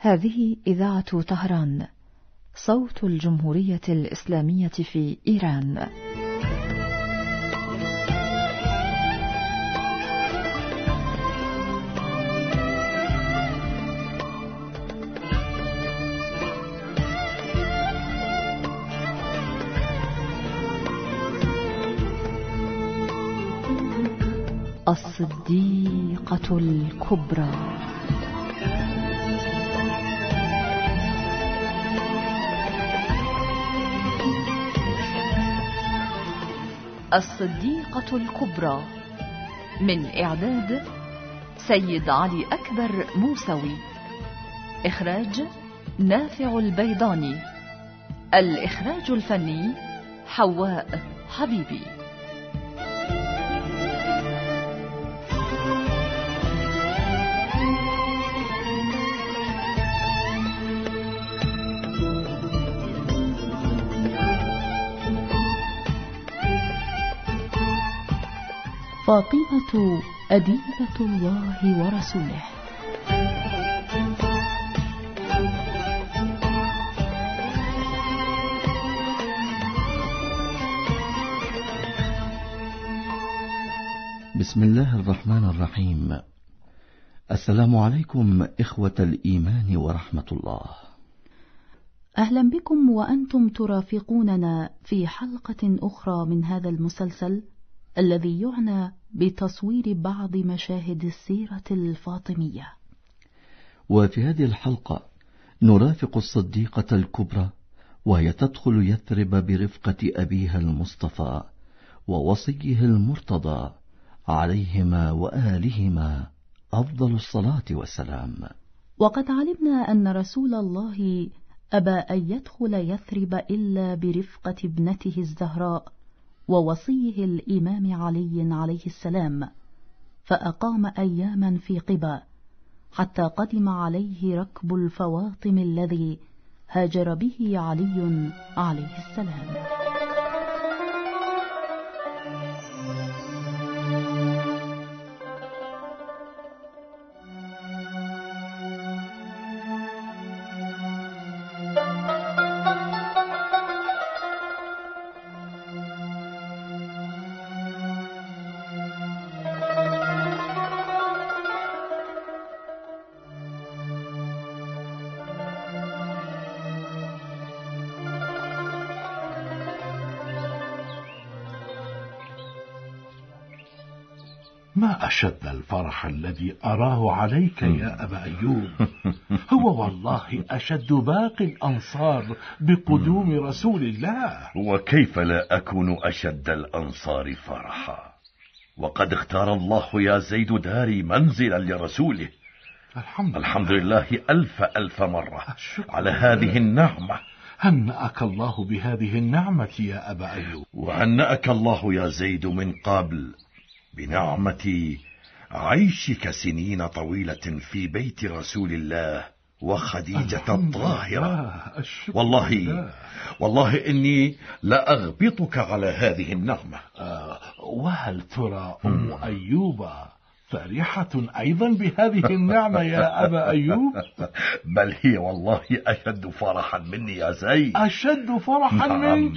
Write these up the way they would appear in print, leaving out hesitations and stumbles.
هذه إذاعة طهران، صوت الجمهورية الإسلامية في إيران. الصديقة الكبرى. الصديقة الكبرى، من إعداد سيد علي أكبر موسوي، إخراج نافع البيضاني، الإخراج الفني حواء حبيبي. فاطمة أديبة الله ورسوله. بسم الله الرحمن الرحيم. السلام عليكم إخوة الإيمان ورحمة الله. أهلا بكم وأنتم ترافقوننا في حلقة أخرى من هذا المسلسل الذي يعنى بتصوير بعض مشاهد السيرة الفاطمية. وفي هذه الحلقة نرافق الصديقة الكبرى وهي تدخل يثرب برفقة أبيها المصطفى ووصيه المرتضى عليهما وآلهما أفضل الصلاة والسلام. وقد علمنا أن رسول الله أبى أن يدخل يثرب إلا برفقة ابنته الزهراء ووصيه الإمام علي عليه السلام، فأقام أياما في قباء حتى قدم عليه ركب الفواطم الذي هاجر به علي عليه السلام. ما أشد الفرح الذي أراه عليك يا أبا أيوب. هو والله أشد باقي الأنصار بقدوم رسول الله. وكيف لا أكون أشد الأنصار فرحا، وقد اختار الله يا زيد داري منزلا لرسوله. الحمد لله ألف مرة على هذه النعمة. هنأك الله بهذه النعمة يا أبا أيوب. وهنأك الله يا زيد من قبل بنعمة عيشك سنين طويلة في بيت رسول الله وخديجة الطاهرة. والله إني لأغبطك على هذه النعمة. وهل ترى أم أيوب فرحة أيضا بهذه النعمة يا أبا أيوب؟ بل هي والله أشد فرحا مني يا زيد. أشد فرحا منك؟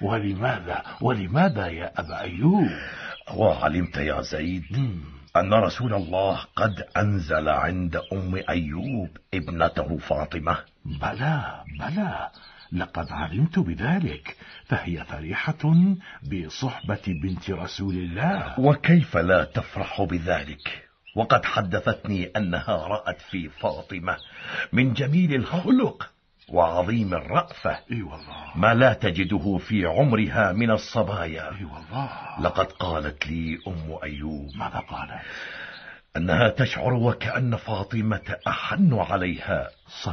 ولماذا يا أبا أيوب؟ وعلمت يا زيد أن رسول الله قد أنزل عند أم أيوب ابنته فاطمة؟ بلى لقد علمت بذلك، فهي فرحة بصحبة بنت رسول الله. وكيف لا تفرح بذلك وقد حدثتني أنها رأت في فاطمة من جميل الخلق وعظيم الرأفة ما لا تجده في عمرها من الصبايا. لقد قالت لي أم أيوب. ماذا قالت؟ أنها تشعر وكأن فاطمة أحن عليها.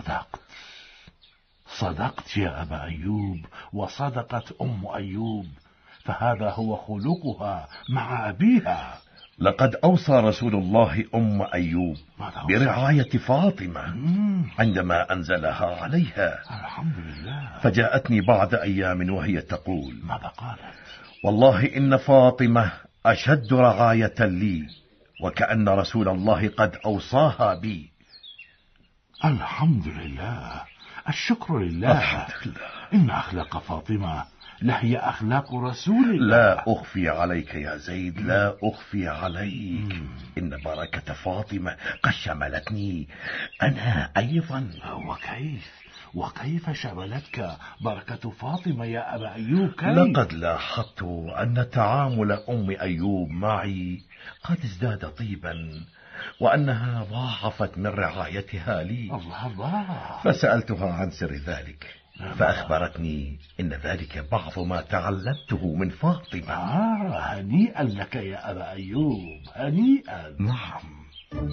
صدقت يا أبا أيوب، وصدقت أم أيوب، فهذا هو خلقها مع أبيها. لقد أوصى رسول الله أم أيوب برعاية فاطمة عندما أنزلها عليها. الحمد لله. فجاءتني بعد أيام وهي تقول. ماذا قالت؟ والله إن فاطمة أشد رعاية لي، وكأن رسول الله قد أوصاها بي. الحمد لله، الشكر لله. الحمد لله. إن أخلاق فاطمة لهي أخلاق رسول الله. لا أخفي عليك يا زيد، لا أخفي عليك. إن بركة فاطمة قد شملتني أنا أيضا. وكيف شملتك بركة فاطمة يا أبا أيوب؟ لقد لاحظت أن تعامل أم أيوب معي قد ازداد طيبا، وأنها ضاعفت من رعايتها لي. الله. فسألتها عن سر ذلك، فأخبرتني إن ذلك بعض ما تعلمته من فاطمة. هنيئا لك يا أبا أيوب، هنيئا. نعم.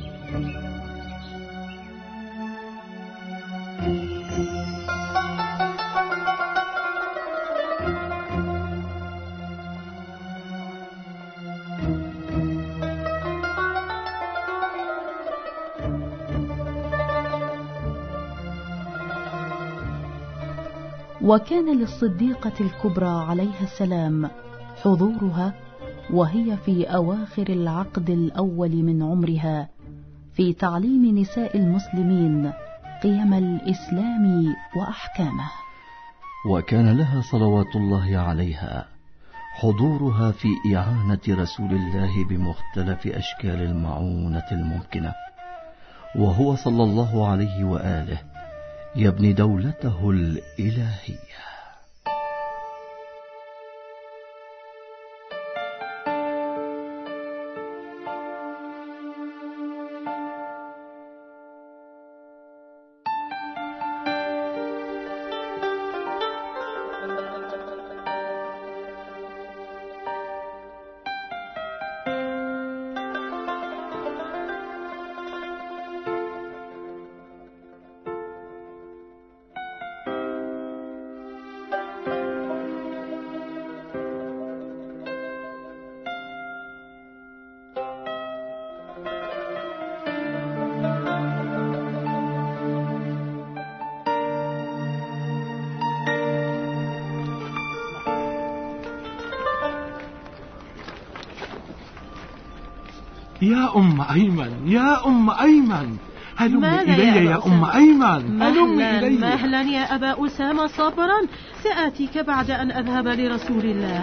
وكان للصديقة الكبرى عليها السلام حضورها وهي في أواخر العقد الأول من عمرها في تعليم نساء المسلمين قيم الإسلام وأحكامه. وكان لها صلوات الله عليها حضورها في إعانة رسول الله بمختلف أشكال المعونة الممكنة، وهو صلى الله عليه وآله يبني دولته الإلهية. يا أم أيمن، يا أم أيمن، هلمي إلي يا أم أيمن، هلمي إلي. مهلا يا أبا أسامة، صبرا، سآتيك بعد أن أذهب لرسول الله.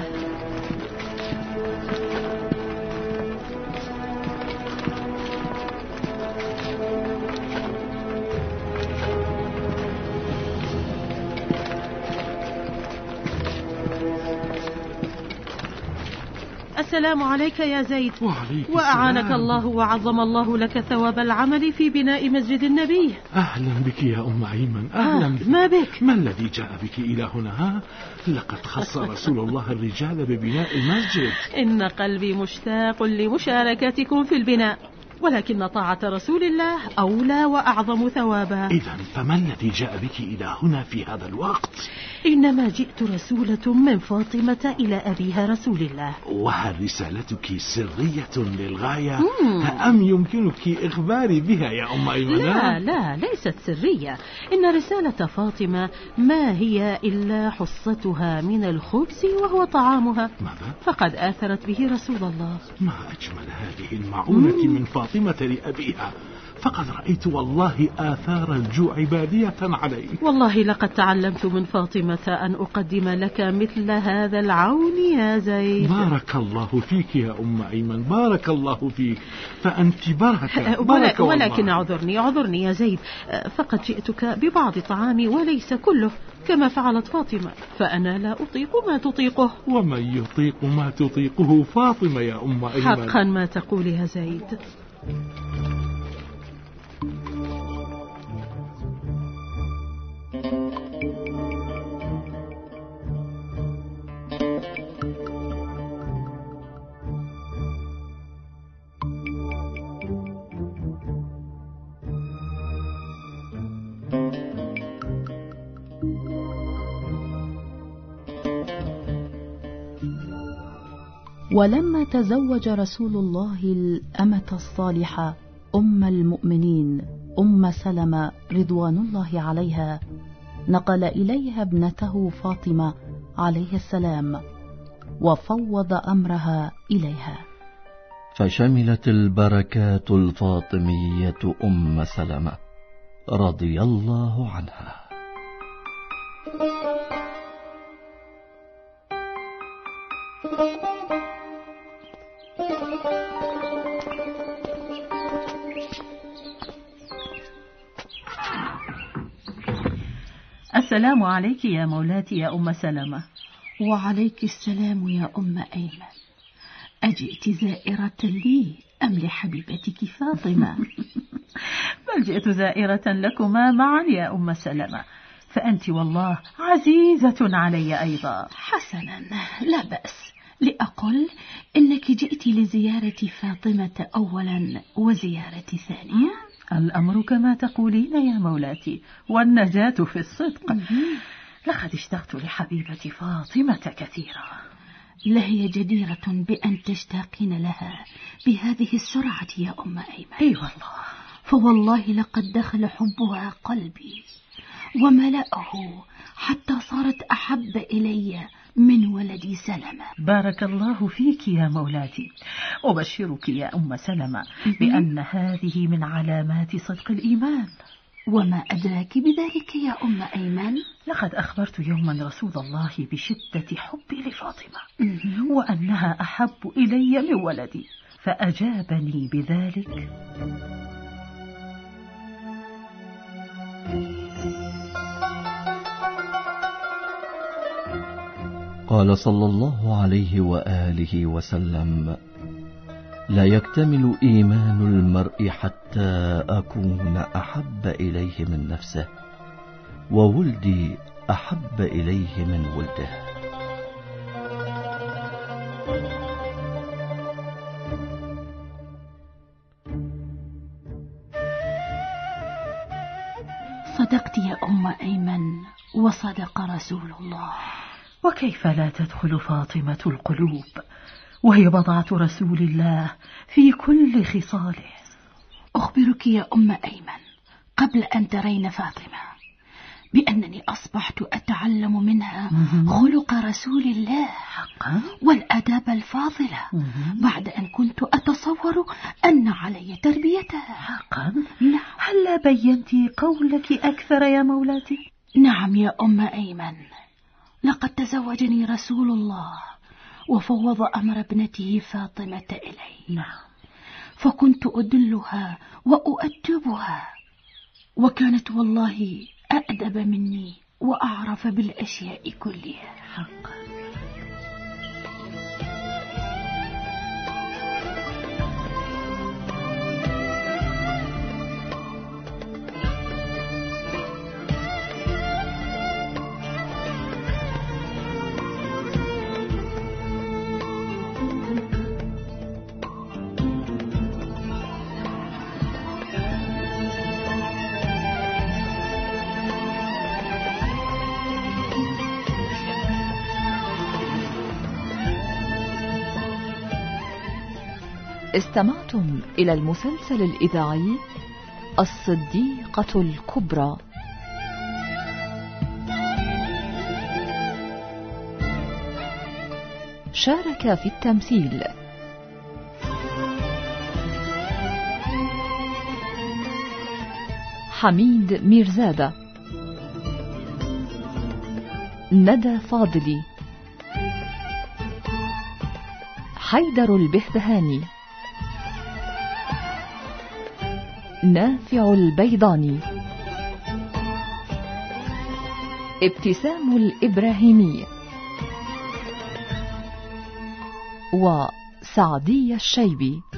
السلام عليك يا زيد. وأعانك الله وعظم الله لك ثواب العمل في بناء مسجد النبي. أهلا بك يا أم أيمن، أهلا بك. ما بك؟ ما الذي جاء بك إلى هنا؟ لقد خص رسول الله الرجال ببناء المسجد. إن قلبي مشتاق لمشاركتكم في البناء، ولكن طاعة رسول الله أولى وأعظم ثوابا. إذن فما الذي جاء بك إلى هنا في هذا الوقت؟ إنما جئت رسولة من فاطمة إلى أبيها رسول الله. وهل رسالتك سرية للغاية أم يمكنك إخباري بها يا أم أيمن؟ لا ليست سرية. إن رسالة فاطمة ما هي إلا حصتها من الخبز وهو طعامها. ماذا؟ فقد آثرت به رسول الله. ما أجمل هذه المعونة من فاطمة لأبيها، فقد رأيت والله آثار الجوع بادية علي. والله لقد تعلمت من فاطمة أن أقدم لك مثل هذا العون يا زيد. بارك الله فيك يا أم أيمن، بارك الله فيك، فأنت بركة. ولكن اعذرني يا زيد، فقد جئتك ببعض طعامي وليس كله كما فعلت فاطمة، فأنا لا أطيق ما تطيقه. ومن يطيق ما تطيقه فاطمة يا أم أيمن؟ حقا ما تقول يا زيد. ولما تزوج رسول الله الأمة الصالحة أم المؤمنين أم سلمة رضوان الله عليها، نقل إليها ابنته فاطمة عليه السلام وفوض أمرها إليها، فشملت البركات الفاطمية أم سلمة رضي الله عنها. السلام عليك يا مولاتي يا أم سلمة. وعليك السلام يا أم أيمن. أجئت زائرة لي أم لحبيبتك فاطمة؟ بل جئت زائرة لكما معا يا أم سلمة، فأنت والله عزيزة علي أيضا. حسنا، لا بأس. لأقل إنك جئت لزيارة فاطمة أولا وزيارة ثانية. الأمر كما تقولين يا مولاتي، والنجاة في الصدق. لقد اشتقت لحبيبتي فاطمة كثيرا. لهي جديرة بأن تشتاقين لها بهذه السرعة يا أم أيمن. أي والله، فوالله لقد دخل حبها قلبي وملأه حتى صارت أحب إلي من ولدي سلمة. بارك الله فيك يا مولاتي. أبشرك يا أم سلمة بأن هذه من علامات صدق الإيمان. وما أدراك بذلك يا أم أيمن؟ لقد أخبرت يوما رسول الله بشدة حبي لفاطمة وأنها أحب إلي من ولدي، فأجابني بذلك. قال صلى الله عليه وآله وسلم: لا يكتمل إيمان المرء حتى أكون أحب إليه من نفسه، وولدي أحب إليه من ولده. صدقت يا أم أيمن، وصدق رسول الله. وكيف لا تدخل فاطمة القلوب وهي بضعة رسول الله في كل خصاله؟ أخبرك يا أم أيمن قبل أن ترين فاطمة بأنني أصبحت أتعلم منها خلق رسول الله والأداب الفاضلة بعد أن كنت أتصور أن علي تربيتها. حقا؟ هل بينت قولك أكثر يا مولاتي؟ نعم يا أم أيمن، لقد تزوجني رسول الله وفوض أمر ابنته فاطمة إلي. نعم. فكنت أدلها وأؤدبها، وكانت والله أأدب مني وأعرف بالأشياء كلها. حقا. استمعتم إلى المسلسل الإذاعي الصديقة الكبرى. شارك في التمثيل حميد ميرزادة، ندى فاضلي، حيدر البهبهاني، نافع البيضاني، ابتسام الإبراهيمي، وسعدية الشيبي.